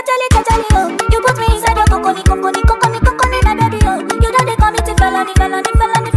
cha oh. You put me inside your coconi, coconi, coconi, coconi, my baby oh. You don't they call me to felony, felony, felony.